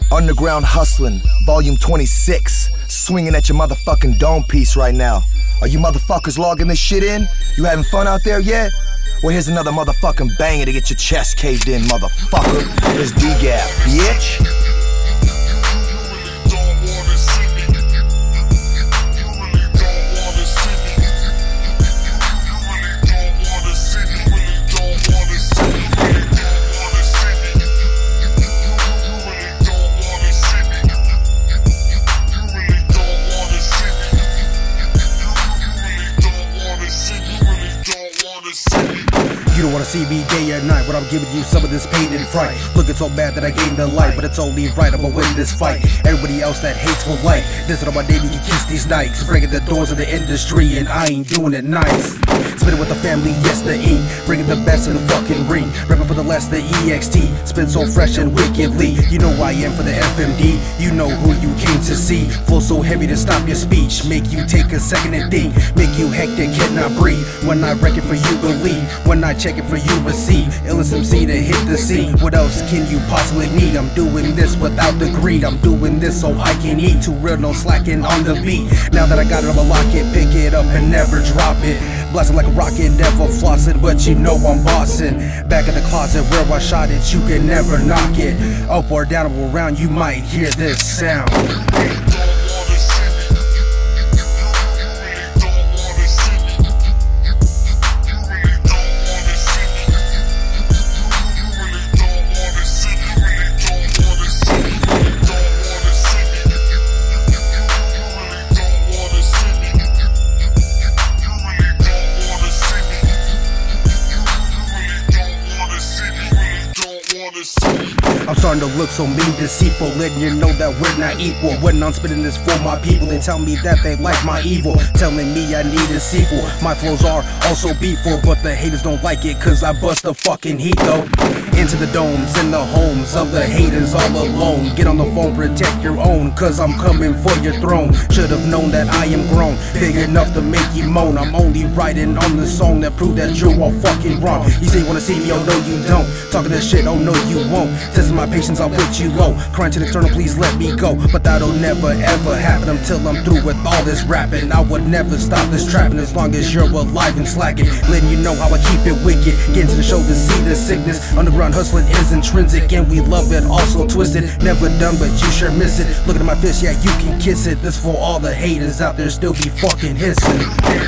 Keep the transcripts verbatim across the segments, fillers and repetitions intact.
Underground Hustlin', Volume twenty-six. Swinging at your motherfucking dome piece right now. Are you motherfuckers logging this shit in? You having fun out there yet? Well, here's another motherfucking banger to get your chest caved in, motherfucker. Here's D-Gap, bitch. You don't wanna see me day or night, but I'm giving you some of this pain and fright. Looking so bad that I gained the light, but it's only right, I'ma win this fight. Everybody else that hates will like. Listen on my name, you can kiss these nights. Breaking the doors of the industry, and I ain't doing it nice. Spinning with the family, yes, the E. Bringing the best in the fucking ring. Rapping for the less, the E X T. Spin so fresh and wickedly. You know I am for the F M D. You know who you came to see. Flow so heavy to stop your speech. Make you take a second and think. Make you hectic, cannot breathe. When I wreck it for you, believe. When I check it for you, receive. Illest M C to hit the scene. What else can you possibly need? I'm doing this without the greed. I'm doing this so I can eat. Too real, no slacking on the beat. Now that I got it, I'ma lock it, pick it up and never drop it. Blasting like a rocket, never floss it, but you know I'm bossing. Back in the closet where I shot it, you can never knock it. Up or down or around, you might hear this sound. I'm starting to look so mean, deceitful, letting you know that we're not equal. When I'm spitting this for my people, they tell me that they like my evil, telling me I need a sequel. My flows are also beeful, but the haters don't like it, cause I bust the fucking heat though. Into the domes and the homes of the haters all alone. Get on the phone, protect your own, cause I'm coming for your throne. Should've known that I am grown, big enough to make you moan. I'm only writing on the song that prove that you're all fucking wrong. You say you wanna see me, oh no you don't. Talking this shit, oh no you won't. Testing my patience, I'll put you low. Crying to the external, please let me go. But that'll never ever happen until I'm through with all this rapping. I would never stop this trapping as long as you're alive and slacking. Letting you know how I keep it wicked. Getting to the show to see the sickness. Underground hustling is intrinsic, and we love it, also twisted. Never done, but you sure miss it. Look at my fist, yeah, you can kiss it. This for all the haters out there still be fucking hissing.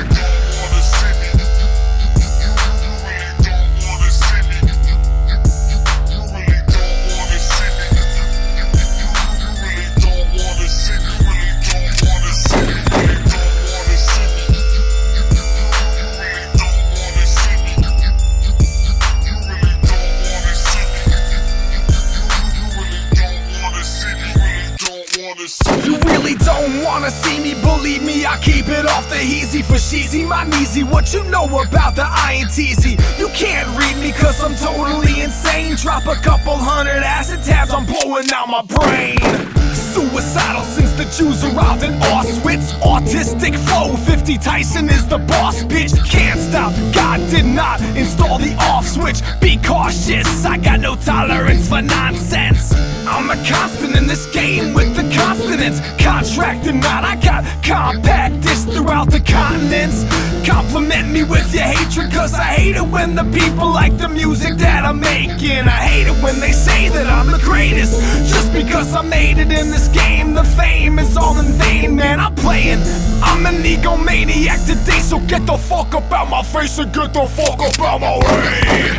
You really don't wanna see me, believe me, I keep it off the easy for sheezy, my kneesy. What you know about the I ain't teasy? You can't read me cause I'm totally insane. Drop a couple hundred acid tabs, I'm blowing out my brain. Suicidal since the Jews arrived in Auschwitz. Autistic flow, fifty Tyson is the boss, bitch. Can't stop, God did not install the off switch. Be cautious, I got no tolerance for nonsense. I'm a constant in this game with the consonants. Contract or not, I got compact discs throughout the continents. Compliment me with your hatred, cause I hate it when the people like the music that I'm making. I hate it when they say that I'm the greatest, just because I made it in this game. The fame is all in vain, man, I'm playing. I'm an egomaniac today, so get the fuck up out my face and get the fuck up out my way.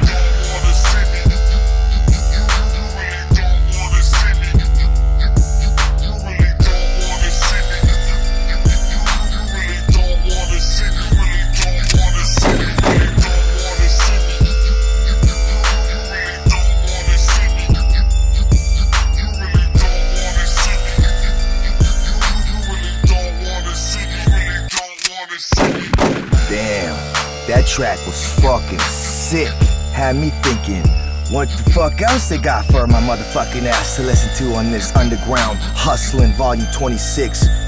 Damn, that track was fucking sick. Had me thinking, what the fuck else they got for my motherfucking ass to listen to on this Underground Hustlin' Volume twenty-six.